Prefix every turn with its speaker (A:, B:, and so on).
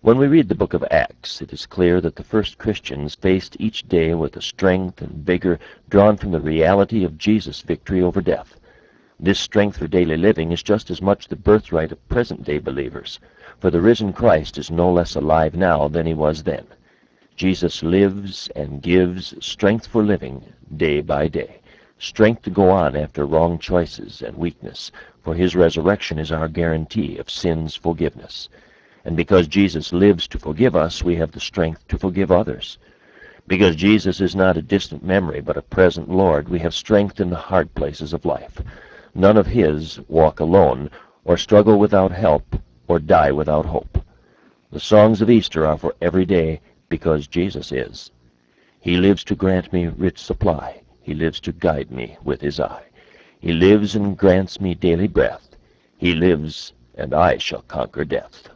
A: When we read the book of Acts, it is clear that the first Christians faced each day with a strength and vigor drawn from the reality of Jesus' victory over death. This strength for daily living is just as much the birthright of present-day believers, for the risen Christ is no less alive now than he was then. Jesus lives and gives strength for living day by day, strength to go on after wrong choices and weakness, for his resurrection is our guarantee of sin's forgiveness. And because Jesus lives to forgive us, we have the strength to forgive others. Because Jesus is not a distant memory, but a present Lord, we have strength in the hard places of life. None of his walk alone, or struggle without help, or die without hope. The songs of Easter are for every day, because Jesus is. He lives to grant me rich supply. He lives to guide me with his eye. He lives and grants me daily breath. He lives, and I shall conquer death.